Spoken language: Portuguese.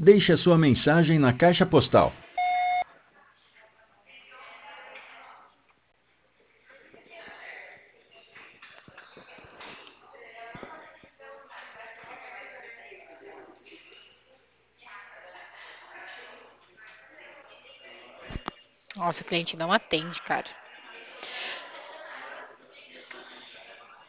Deixe a sua mensagem na caixa postal. Nossa, o cliente não atende, cara.